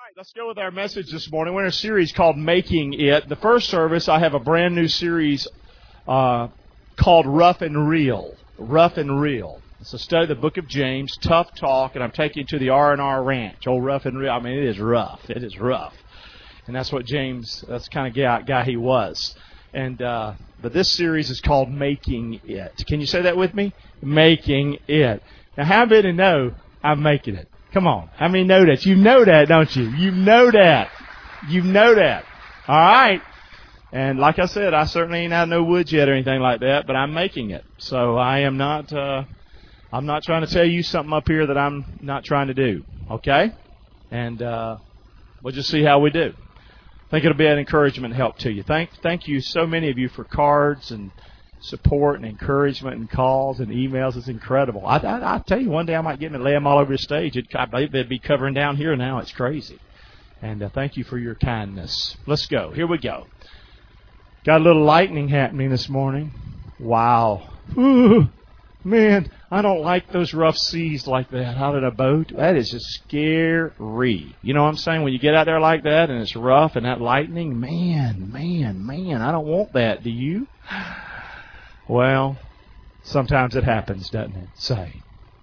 Let's go with our message this morning. We're in a series called Making It. The first service, I have a brand new series called Rough and Real. Rough and Real. It's a study of the book of James, tough talk, and I'm taking you to the R&R Ranch. Old Rough and Real. I mean, it is rough. It is rough. And that's what James, that's the kind of guy he was. And but this series is called Making It. Can you say that with me? Making It. Now, how many know I'm making it? Come on. How many know that? You know that, don't you? You know that. You know that. All right. And like I said, I certainly ain't out no woods yet or anything like that, but I'm making it. So I am not, I'm not trying to tell you something up here that I'm not trying to do. Okay? And we'll just see how we do. I think it'll be an encouragement and help to you. Thank you, so many of you, for cards and support and encouragement and calls and emails. It's incredible. I tell you, one day I might get them and lay them all over the stage. I believe they'd be covering down here now. It's crazy. And thank you for your kindness. Let's go. Here we go. Got a little lightning happening this morning. Wow. Ooh, man, I don't like those rough seas like that out in a boat. That is just scary. You know what I'm saying? When you get out there like that and it's rough and that lightning, man, I don't want that. Do you? Well, sometimes it happens, doesn't it? Say.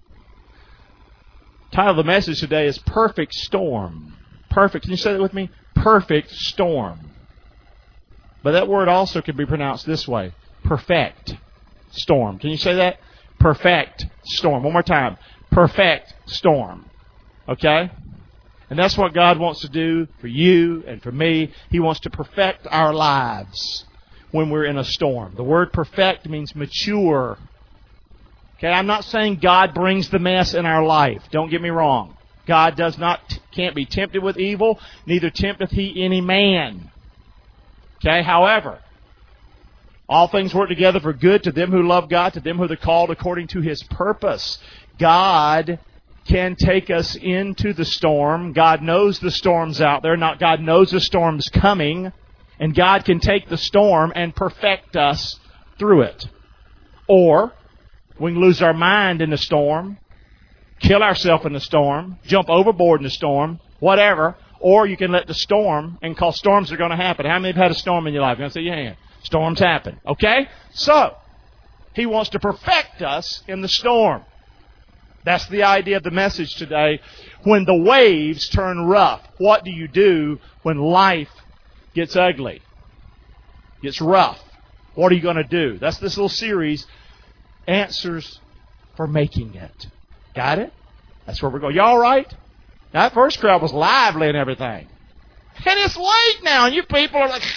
Title of the message today is Perfect Storm. Perfect. Can you say that with me? Perfect storm. But that word also can be pronounced this way. Perfect storm. Can you say that? Perfect storm. One more time. Perfect storm. Okay? And that's what God wants to do for you and for me. He wants to perfect our lives when we're in a storm. The word perfect means mature. Okay, I'm not saying God brings the mess in our life. Don't get me wrong. God can't be tempted with evil, neither tempteth he any man. Okay, however, all things work together for good to them who love God, to them who are called according to His purpose. God can take us into the storm. God knows the storm's out there. God knows the storm's coming. And God can take the storm and perfect us through it. Or we can lose our mind in the storm, kill ourselves in the storm, jump overboard in the storm, whatever. Or you can let the storm, and cause storms are going to happen. How many have had a storm in your life? You're going to say your hand. Storms happen. Okay? So, He wants to perfect us in the storm. That's the idea of the message today. When the waves turn rough, what do you do when life gets ugly, gets rough? What are you going to do? That's this little series, Answers for Making It. Got it? That's where we're going. Y'all right? That first crowd was lively and everything. And it's late now, and you people are like...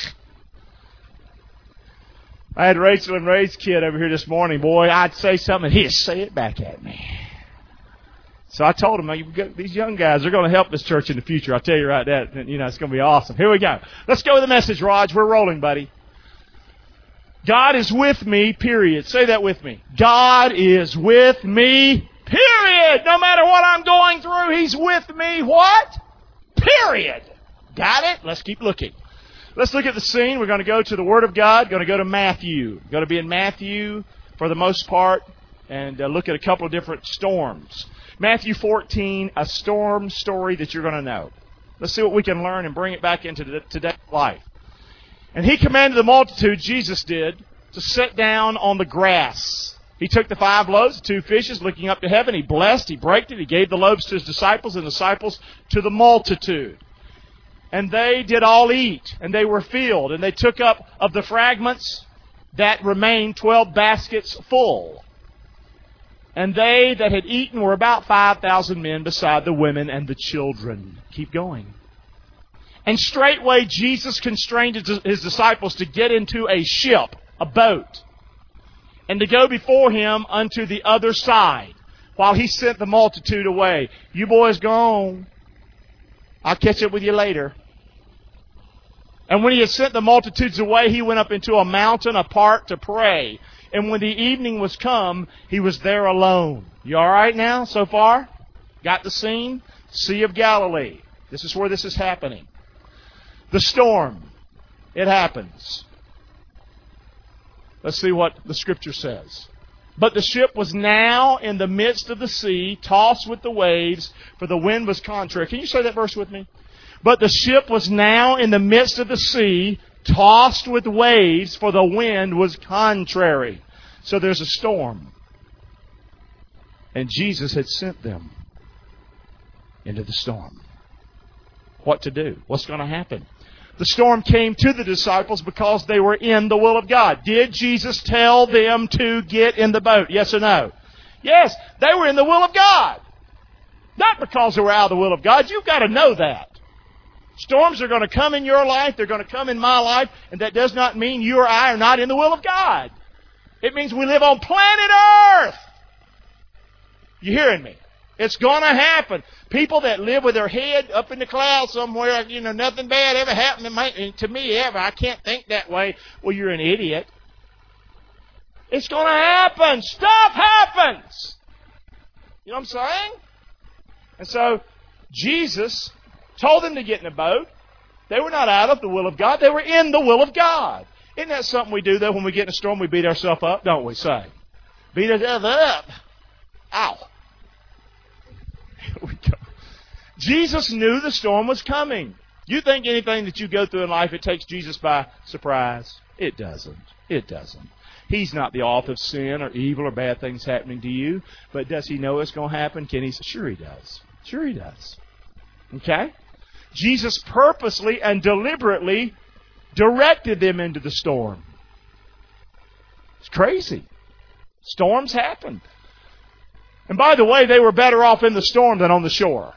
I had Rachel and Ray's kid over here this morning. Boy, I'd say something, and he'd say it back at me. So I told him, these young guys are going to help this church in the future. I'll tell you right that. You know, it's going to be awesome. Here we go. Let's go with the message, Raj. We're rolling, buddy. God is with me, period. Say that with me. God is with me, period. No matter what I'm going through, He's with me, what? Period. Got it? Let's keep looking. Let's look at the scene. We're going to go to the Word of God. Going to go to Matthew. Going to be in Matthew for the most part and look at a couple of different storms. Matthew 14, a storm story that you're going to know. Let's see what we can learn and bring it back into today's life. And He commanded the multitude, Jesus did, to sit down on the grass. He took the 5 loaves, the 2 fishes, looking up to heaven. He blessed, He broke it. He gave the loaves to His disciples, and the disciples to the multitude. And they did all eat, and they were filled. And they took up of the fragments that remained 12 baskets full. And they that had eaten were about 5,000 men, beside the women and the children. Keep going. And straightway Jesus constrained His disciples to get into a ship, a boat, and to go before Him unto the other side, while He sent the multitude away. You boys go on. I'll catch up with you later. And when He had sent the multitudes away, He went up into a mountain apart to pray. And when the evening was come, He was there alone. You all right now so far? Got the scene? Sea of Galilee. This is where this is happening. The storm. It happens. Let's see what the Scripture says. But the ship was now in the midst of the sea, tossed with the waves, for the wind was contrary. Can you say that verse with me? But the ship was now in the midst of the sea, tossed with waves, for the wind was contrary. So there's a storm. And Jesus had sent them into the storm. What to do? What's going to happen? The storm came to the disciples because they were in the will of God. Did Jesus tell them to get in the boat? Yes or no? Yes, they were in the will of God. Not because they were out of the will of God. You've got to know that. Storms are going to come in your life. They're going to come in my life. And that does not mean you or I are not in the will of God. It means we live on planet Earth. You hearing me? It's going to happen. People that live with their head up in the clouds somewhere, nothing bad ever happened to me ever. I can't think that way. Well, you're an idiot. It's going to happen. Stuff happens. You know what I'm saying? And so, Jesus told them to get in a boat. They were not out of the will of God. They were in the will of God. Isn't that something we do, though, when we get in a storm? We beat ourselves up, don't we, say? Beat ourselves up. Ow. Here we go. Jesus knew the storm was coming. You think anything that you go through in life, it takes Jesus by surprise? It doesn't. It doesn't. He's not the author of sin or evil or bad things happening to you. But does He know it's going to happen? Can He? Sure He does. Sure He does. Okay? Jesus purposely and deliberately directed them into the storm. It's crazy. Storms happen. And by the way, they were better off in the storm than on the shore.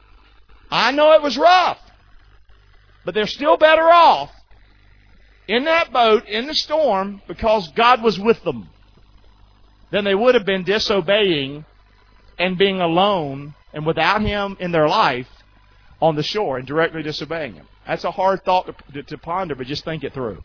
I know it was rough, but they're still better off in that boat, in the storm, because God was with them, than they would have been disobeying and being alone and without Him in their life on the shore and directly disobeying Him. That's a hard thought to ponder, but just think it through.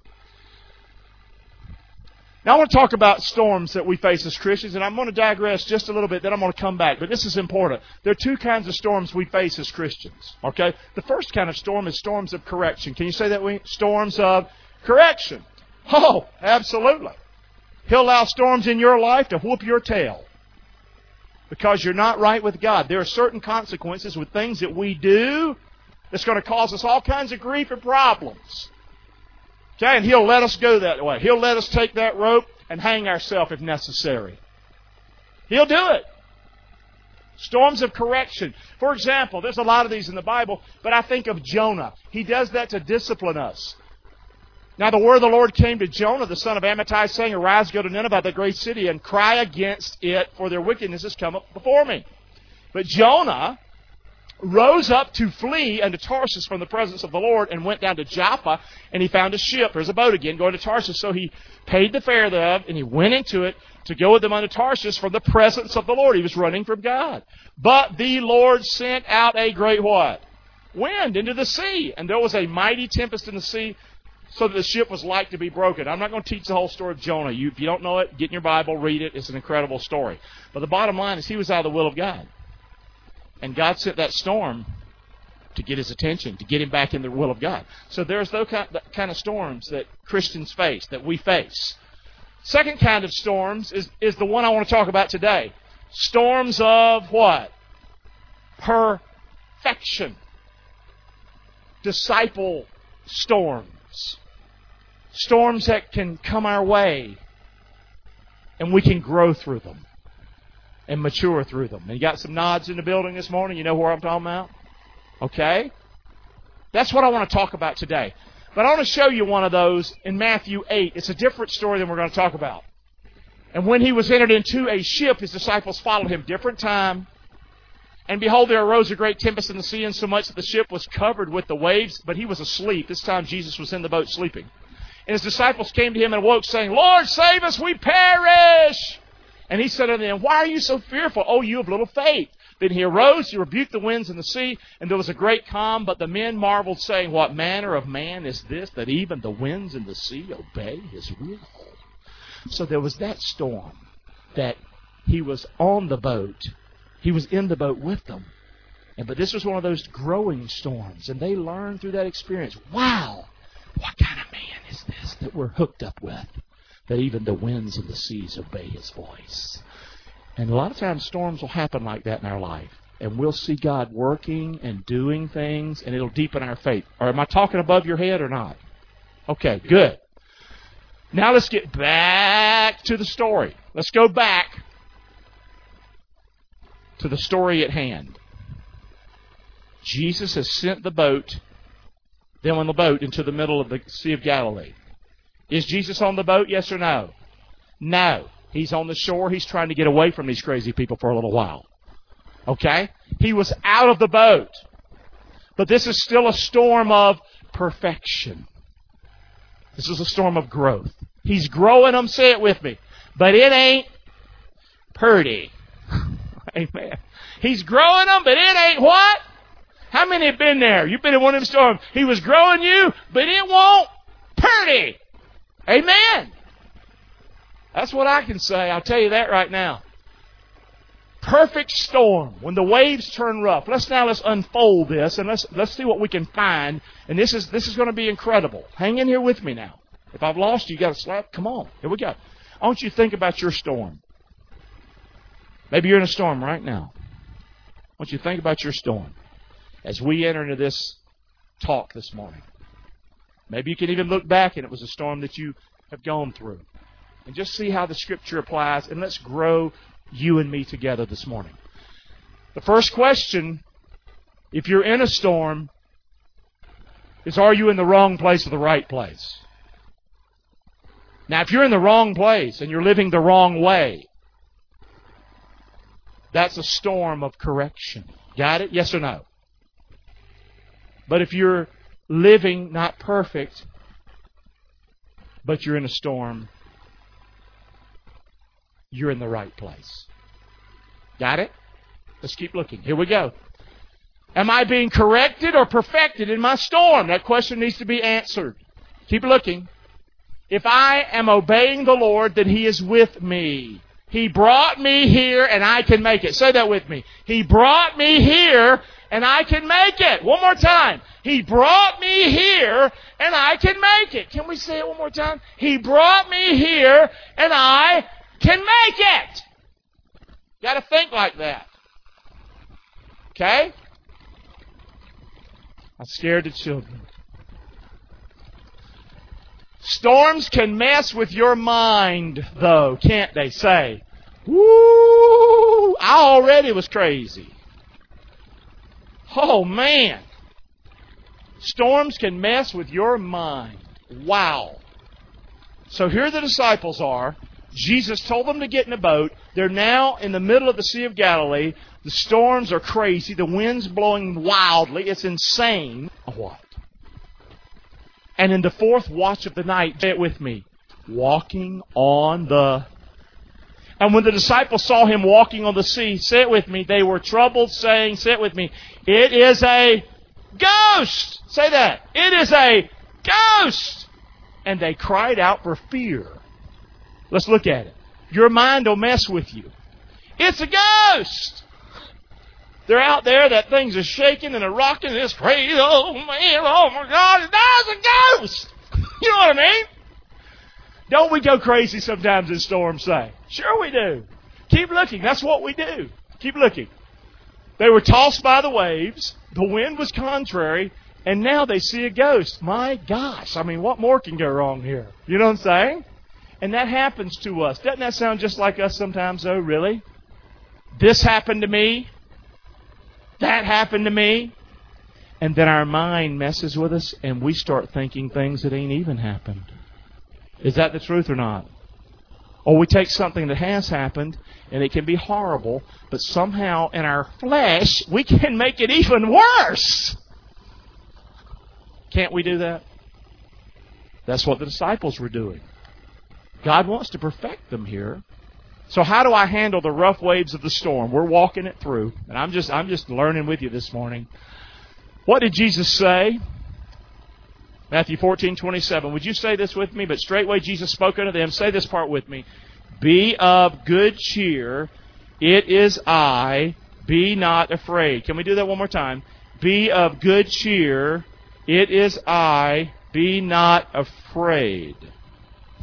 Now I want to talk about storms that we face as Christians, and I'm going to digress just a little bit, then I'm going to come back. But this is important. There are two kinds of storms we face as Christians. Okay? The first kind of storm is storms of correction. Can you say that with me? Storms of correction. Oh, absolutely. He'll allow storms in your life to whoop your tail because you're not right with God. There are certain consequences with things that we do that's going to cause us all kinds of grief and problems. Okay, and He'll let us go that way. He'll let us take that rope and hang ourselves if necessary. He'll do it. Storms of correction. For example, there's a lot of these in the Bible, but I think of Jonah. He does that to discipline us. Now the word of the Lord came to Jonah, the son of Amittai, saying, Arise, go to Nineveh, the great city, and cry against it, for their wickedness has come up before me. But Jonah rose up to flee unto Tarshish from the presence of the Lord and went down to Joppa, and he found a ship. There's a boat again going to Tarshish. So he paid the fare thereof, and he went into it to go with them unto Tarshish from the presence of the Lord. He was running from God. But the Lord sent out a great what? Wind into the sea. And there was a mighty tempest in the sea, so that the ship was like to be broken. I'm not going to teach the whole story of Jonah. If you don't know it, get in your Bible, read it. It's an incredible story. But the bottom line is he was out of the will of God. And God sent that storm to get his attention, to get him back in the will of God. So there's those kind of storms that Christians face, that we face. Second kind of storms is the one I want to talk about today. Storms of what? Perfection. Disciple storms. Storms that can come our way and we can grow through them and mature through them. And you got some nods in the building this morning? You know where I'm talking about? Okay? That's what I want to talk about today. But I want to show you one of those in Matthew 8. It's a different story than we're going to talk about. And when he was entered into a ship, his disciples followed him. Different time. And behold, there arose a great tempest in the sea, insomuch that the ship was covered with the waves, but he was asleep. This time Jesus was in the boat sleeping. And his disciples came to him and awoke, saying, Lord, save us, we perish! And he said unto them, Why are you so fearful, O you of little faith? Then he arose, he rebuked the winds and the sea, and there was a great calm. But the men marveled, saying, What manner of man is this, that even the winds and the sea obey his will? So there was that storm that he was on the boat. He was in the boat with them. But this was one of those growing storms. And they learned through that experience, wow, what kind of man is this that we're hooked up with? That even the winds and the seas obey his voice. And a lot of times storms will happen like that in our life. And we'll see God working and doing things, and it'll deepen our faith. Or am I talking above your head or not? Okay, good. Now let's get back to the story. Let's go back to the story at hand. Jesus has sent them on the boat into the middle of the Sea of Galilee. Is Jesus on the boat, yes or no? No. He's on the shore. He's trying to get away from these crazy people for a little while. Okay? He was out of the boat. But this is still a storm of perfection. This is a storm of growth. He's growing them, say it with me. But it ain't pretty. Amen. He's growing them, but it ain't what? How many have been there? You've been in one of them storms. He was growing you, but it won't pretty. Amen. That's what I can say. I'll tell you that right now. Perfect storm. When the waves turn rough. Let's unfold this and let's see what we can find. And this is going to be incredible. Hang in here with me now. If I've lost you, you got to slap. Come on. Here we go. I want you to think about your storm. Maybe you're in a storm right now. I want you to think about your storm as we enter into this talk this morning. Maybe you can even look back and it was a storm that you have gone through. And just see how the Scripture applies, and let's grow you and me together this morning. The first question, if you're in a storm, is are you in the wrong place or the right place? Now, if you're in the wrong place and you're living the wrong way, that's a storm of correction. Got it? Yes or no? But if you're living not perfect, but you're in a storm, you're in the right place. Got it? Let's keep looking. Here we go. Am I being corrected or perfected in my storm? That question needs to be answered. Keep looking. If I am obeying the Lord, then He is with me. He brought me here and I can make it. Say that with me. He brought me here and I can make it. One more time. He brought me here and I can make it. Can we say it one more time? He brought me here and I can make it. Got to think like that. Okay? I scared the children. Storms can mess with your mind, though, can't they? Say, woo! I already was crazy. Oh, man. Storms can mess with your mind. Wow. So here the disciples are. Jesus told them to get in a boat. They're now in the middle of the Sea of Galilee. The storms are crazy. The wind's blowing wildly. It's insane. What? And in the fourth watch of the night, say it with me, walking on the... And when the disciples saw Him walking on the sea, say it with me, they were troubled, saying, say it with me, it is a ghost. Say that. It is a ghost. And they cried out for fear. Let's look at it. Your mind will mess with you. It's a ghost. They're out there, that thing's a shaking and a rocking and it's crazy. Oh man, oh my God, it's a ghost. You know what I mean? Don't we go crazy sometimes in storms, say? Sure we do. Keep looking. That's what we do. Keep looking. They were tossed by the waves. The wind was contrary. And now they see a ghost. My gosh. I mean, what more can go wrong here? You know what I'm saying? And that happens to us. Doesn't that sound just like us sometimes, though, really? This happened to me. That happened to me. And then our mind messes with us and we start thinking things that ain't even happened. Is that the truth or not? Or we take something that has happened and it can be horrible, but somehow in our flesh we can make it even worse. Can't we do that? That's what the disciples were doing. God wants to perfect them here. So how do I handle the rough waves of the storm? We're walking it through. And I'm just learning with you this morning. What did Jesus say? Matthew 14:27. Would you say this with me? But straightway Jesus spoke unto them. Say this part with me. Be of good cheer. It is I. Be not afraid. Can we do that one more time? Be of good cheer. It is I. Be not afraid.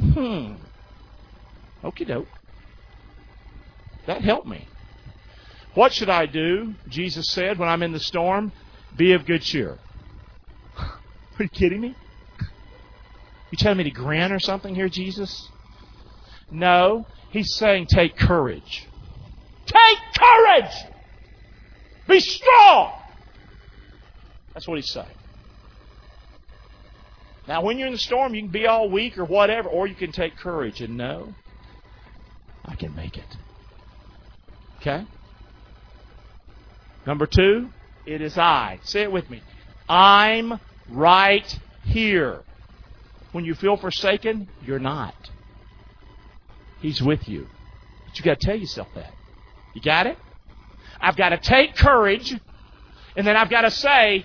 Okie doke. That helped me. What should I do? Jesus said, when I'm in the storm, be of good cheer. Are you kidding me? You telling me to grin or something here, Jesus? No. He's saying take courage. Take courage! Be strong! That's what he's saying. Now, when you're in the storm, you can be all weak or whatever, or you can take courage and know, I can make it. Okay? Number 2, it is I. Say it with me. I'm right here. When you feel forsaken, you're not. He's with you. But you got to tell yourself that. You got it? I've got to take courage, and then I've got to say,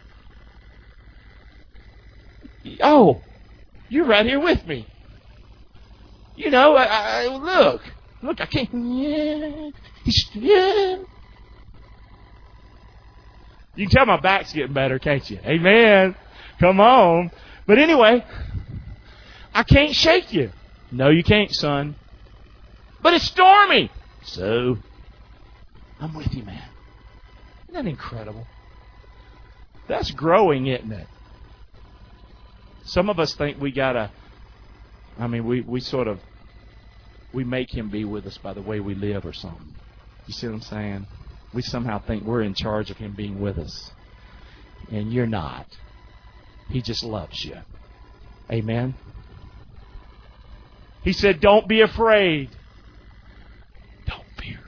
oh, you're right here with me. You know, look, I can't. Yeah. You can tell my back's getting better, can't you? Amen. Come on. But anyway, I can't shake you. No, you can't, son. But it's stormy. So, I'm with you, man. Isn't that incredible? That's growing, isn't it? Some of us think we gotta, we make him be with us by the way we live or something. You see what I'm saying? We somehow think we're in charge of him being with us. And you're not. He just loves you. Amen? He said, don't be afraid. Don't fear.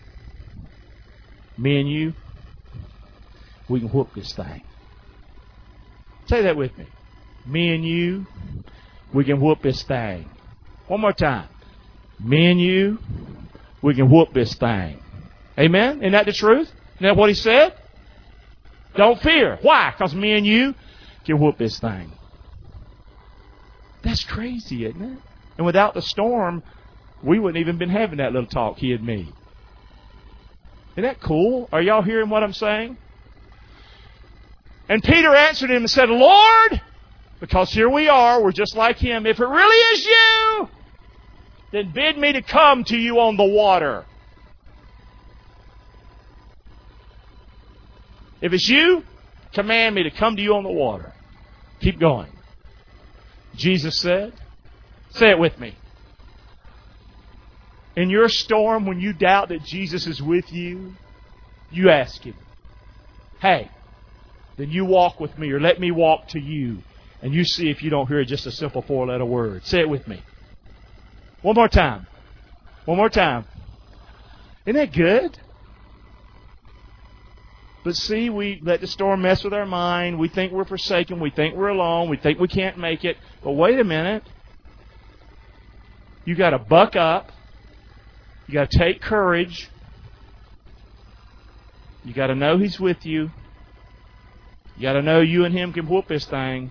Me and you, we can whoop this thing. Say that with me. Me and you, we can whoop this thing. One more time. Me and you, we can whoop this thing. Amen? Isn't that the truth? Isn't that what he said? Don't fear. Why? Because me and you can whoop this thing. That's crazy, isn't it? And without the storm, we wouldn't even been having that little talk, he and me. Isn't that cool? Are y'all hearing what I'm saying? And Peter answered him and said, Lord, because here we are, we're just like him. If it really is you, then bid me to come to you on the water. If it's you, command me to come to you on the water. Keep going. Jesus said, say it with me. In your storm, when you doubt that Jesus is with you, you ask him, hey, then you walk with me or let me walk to you. And you see if you don't hear just a simple 4-letter word. Say it with me. One more time. One more time. Isn't that good? But see, we let the storm mess with our mind. We think we're forsaken. We think we're alone. We think we can't make it. But wait a minute. You got to buck up. You got to take courage. You got to know he's with you. You got to know you and him can whoop this thing.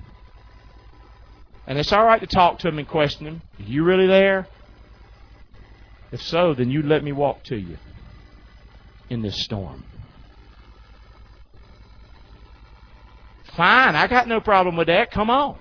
And it's all right to talk to him and question him. Are you really there? If so, then you let me walk to you in this storm. Fine, I got no problem with that. Come on.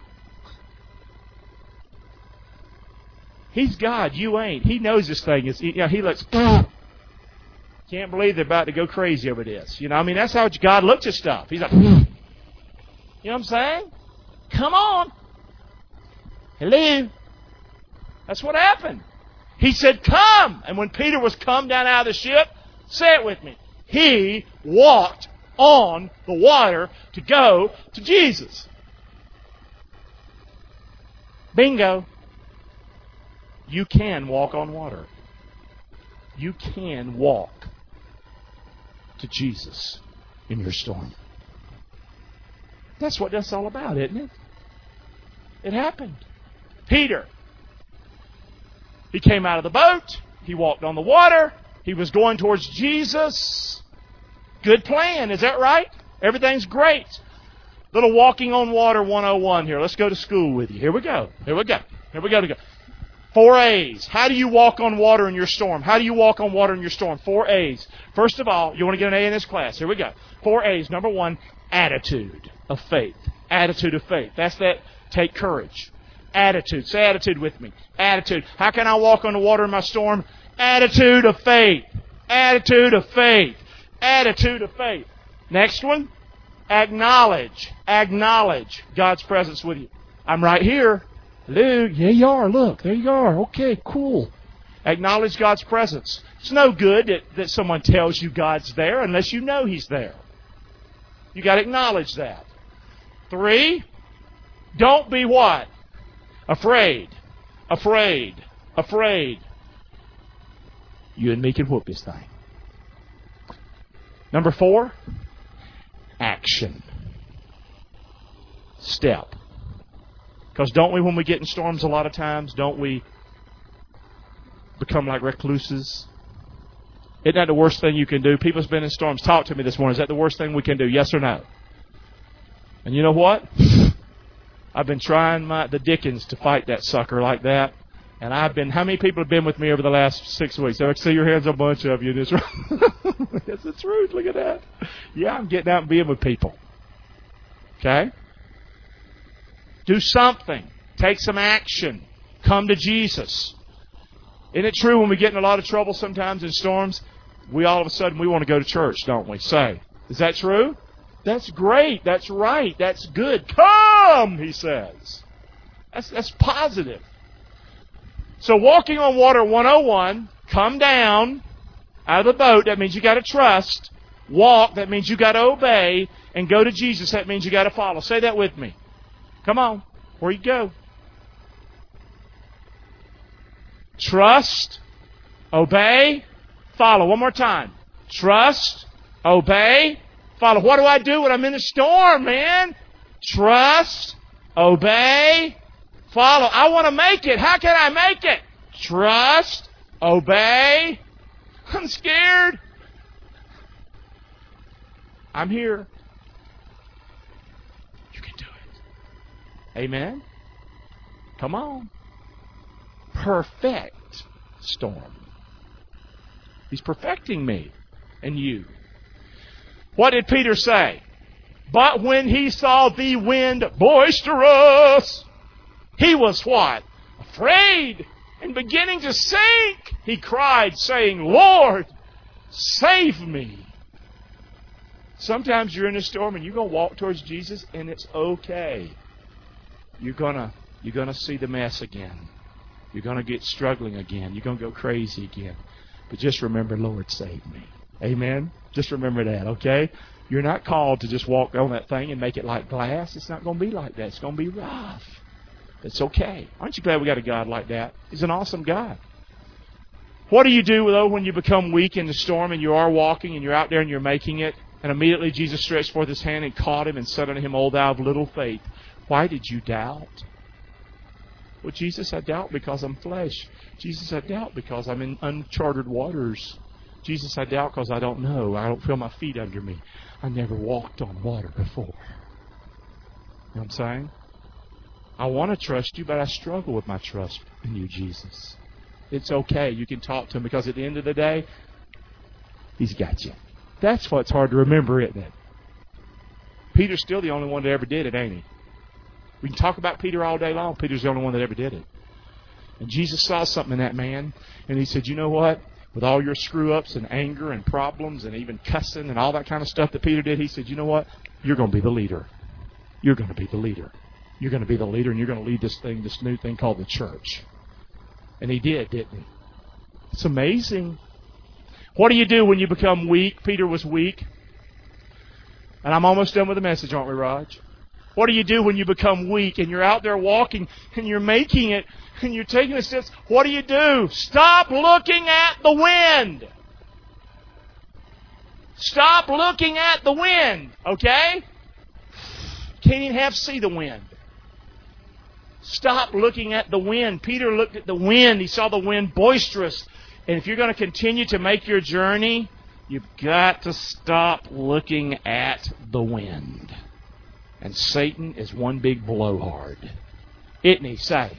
He's God. You ain't. He knows this thing is. He looks. Can't believe they're about to go crazy over this. That's how God looks at stuff. He's like, you know what I'm saying? Come on. Hello. That's what happened. He said, come. And when Peter was come down out of the ship, say it with me. He walked on the water to go to Jesus. Bingo. You can walk on water. You can walk to Jesus in your storm. That's what that's all about, isn't it? It happened. Peter, he came out of the boat. He walked on the water. He was going towards Jesus. Good plan. Is that right? Everything's great. Little walking on water 101 here. Let's go to school with you. Here we go. Here we go. Here we go. 4 A's. How do you walk on water in your storm? How do you walk on water in your storm? 4 A's. First of all, you want to get an A in this class. Here we go. 4 A's. Number 1, attitude of faith. Attitude of faith. That's that. Take courage. Attitude. Say attitude with me. Attitude. How can I walk on the water in my storm? Attitude of faith. Attitude of faith. Attitude of faith. Next one. Acknowledge. Acknowledge God's presence with you. I'm right here. Hello. Yeah, you are. Look, there you are. Okay, cool. Acknowledge God's presence. It's no good that someone tells you God's there unless you know He's there. You got to acknowledge that. 3, don't be what? Afraid. Afraid. Afraid. You and me can whoop this thing. Number 4, action. Step. Because don't we, when we get in storms a lot of times, don't we become like recluses? Isn't that the worst thing you can do? People's been in storms. Talk to me this morning. Is that the worst thing we can do? Yes or no? And you know what? I've been trying the dickens to fight that sucker like that. And how many people have been with me over the last 6 weeks? I see your hands, a bunch of you. That's the truth. Look at that. Yeah, I'm getting out and being with people. Okay? Do something. Take some action. Come to Jesus. Isn't it true when we get in a lot of trouble sometimes in storms, we all of a sudden we want to go to church, don't we? Say, is that true? That's great. That's right. That's good. Come, he says. That's positive. So walking on water 101, come down out of the boat. That means you got to trust. Walk. That means you got to obey. And go to Jesus. That means you got to follow. Say that with me. Come on. Where you go? Trust, obey, follow. One more time. Trust, obey, follow. What do I do when I'm in a storm, man? Trust, obey, follow. I want to make it. How can I make it? Trust, obey. I'm scared. I'm here. You can do it. Amen? Come on. Perfect storm. He's perfecting me and you. What did Peter say? But when he saw the wind boisterous, he was what? Afraid and beginning to sink. He cried, saying, Lord, save me. Sometimes you're in a storm and you're going to walk towards Jesus and it's okay. You're going to see the mess again. You're going to get struggling again. You're going to go crazy again. But just remember, Lord, save me. Amen? Just remember that, okay? You're not called to just walk on that thing and make it like glass. It's not going to be like that. It's going to be rough. It's okay. Aren't you glad we got a God like that? He's an awesome God. What do you do, though, when you become weak in the storm and you are walking and you're out there and you're making it? And immediately Jesus stretched forth His hand and caught him and said unto him, O thou of little faith, why did you doubt? Well, Jesus, I doubt because I'm flesh. Jesus, I doubt because I'm in uncharted waters. Jesus, I doubt because I don't know. I don't feel my feet under me. I never walked on water before. You know what I'm saying? I want to trust you, but I struggle with my trust in you, Jesus. It's okay. You can talk to Him because at the end of the day, He's got you. That's what's hard to remember, isn't it? Peter's still the only one that ever did it, ain't he? We can talk about Peter all day long. Peter's the only one that ever did it. And Jesus saw something in that man, and He said, you know what? With all your screw-ups and anger and problems and even cussing and all that kind of stuff that Peter did, He said, you know what? You're going to be the leader. You're going to be the leader. You're going to be the leader, and you're going to lead this new thing called the church. And He did, didn't He? It's amazing. What do you do when you become weak? Peter was weak. And I'm almost done with the message, aren't we, Raj? What do you do when you become weak and you're out there walking and you're making it and you're taking the steps? What do? Stop looking at the wind. Stop looking at the wind, okay? Can't even see the wind. Stop looking at the wind. Peter looked at the wind. He saw the wind boisterous. And if you're going to continue to make your journey, you've got to stop looking at the wind. And Satan is one big blowhard. Isn't he? Say.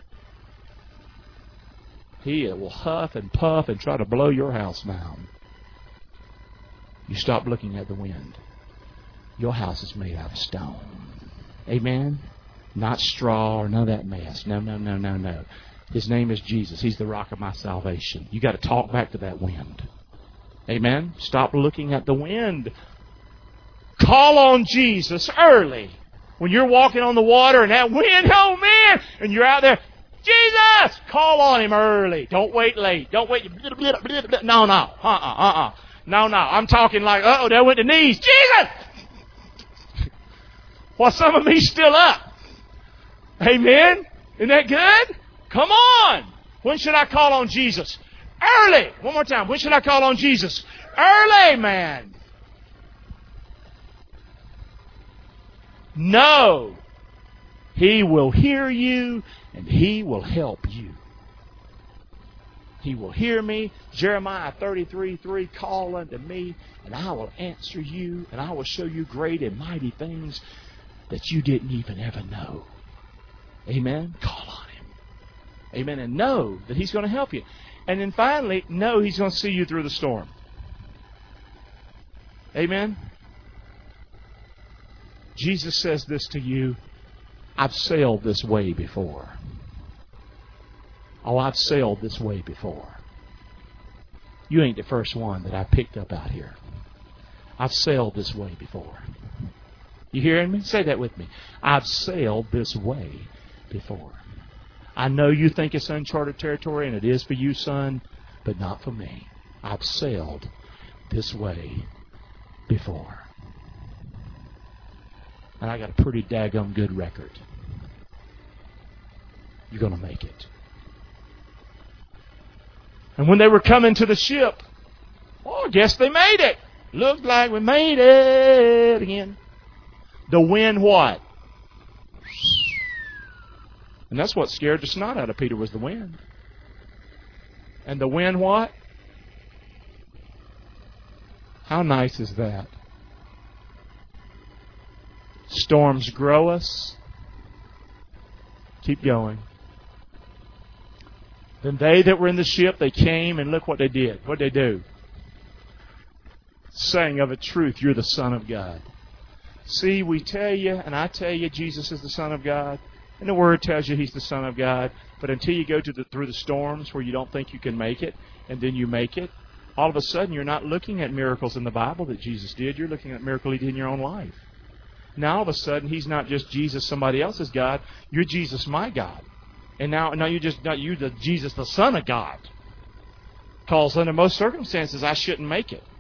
He will huff and puff and try to blow your house down. You stop looking at the wind. Your house is made out of stone. Amen? Not straw or none of that mess. No. His name is Jesus. He's the rock of my salvation. You got to talk back to that wind. Amen? Stop looking at the wind. Call on Jesus early. When you're walking on the water and that wind, oh man, and you're out there, Jesus! Call on Him early. Don't wait late. Don't wait. No. No. I'm talking like, uh-oh, that went to knees. Jesus! Well, some of me's still up. Amen? Isn't that good? Come on. When should I call on Jesus? Early. One more time. When should I call on Jesus? Early, man. No. He will hear you and He will help you. He will hear me. Jeremiah 33:3, call unto me and I will answer you and I will show you great and mighty things that you didn't even ever know. Amen? Call on Him. Amen? And know that He's going to help you. And then finally, know He's going to see you through the storm. Amen? Jesus says this to you, I've sailed this way before. Oh, I've sailed this way before. You ain't the first one that I picked up out here. I've sailed this way before. You hearing me? Say that with me. I've sailed this way before. I know you think it's uncharted territory, and it is for you, son, but not for me. I've sailed this way before. And I got a pretty daggum good record. You're going to make it. And when they were coming to the ship, oh, I guess they made it. Looked like we made it again. The wind what? And that's what scared the snot out of Peter, was the wind. And the wind what? How nice is that? Storms grow us. Keep going. Then they that were in the ship, they came and look what they did. What did they do? Saying of a truth, you're the Son of God. See, we tell you, and I tell you, Jesus is the Son of God. And the Word tells you He's the Son of God. But until you go through the storms where you don't think you can make it, and then you make it, all of a sudden you're not looking at miracles in the Bible that Jesus did. You're looking at miracles He did in your own life. Now all of a sudden He's not just Jesus, somebody else's God. You're Jesus, my God. And now you're just not you, the Jesus, the Son of God. Because under most circumstances I shouldn't make it.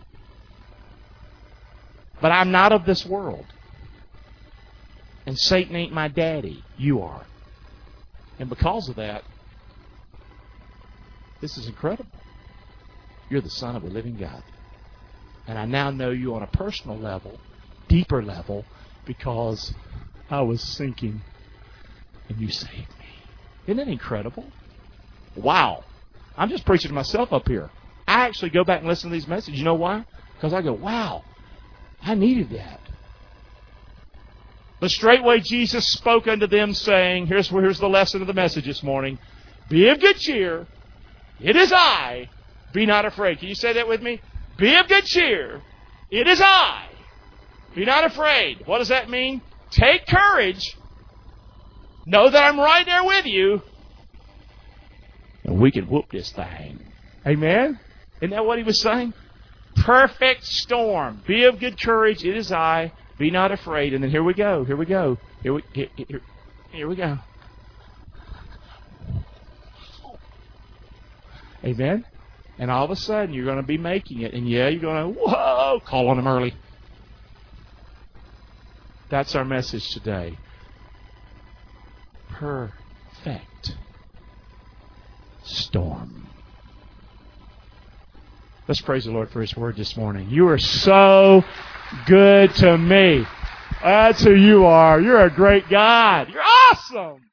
But I'm not of this world. And Satan ain't my daddy. You are. And because of that, this is incredible. You're the Son of a living God. And I now know you on a personal level, deeper level, because I was sinking and you saved me. Isn't that incredible? Wow. I'm just preaching to myself up here. I actually go back and listen to these messages. You know why? Because I go, wow, I needed that. But straightway Jesus spoke unto them, saying, here's the lesson of the message this morning. Be of good cheer. It is I. Be not afraid. Can you say that with me? Be of good cheer. It is I. Be not afraid. What does that mean? Take courage. Know that I'm right there with you. And we can whoop this thing. Amen? Isn't that what he was saying? Perfect storm. Be of good courage. It is I. Be not afraid. And then here we go. Here we go. Here we go. Amen? And all of a sudden, you're going to be making it. And yeah, you're going to, whoa, call on Him early. That's our message today. Perfect storm. Let's praise the Lord for His Word this morning. You are so good to me. That's who you are. You're a great God. You're awesome.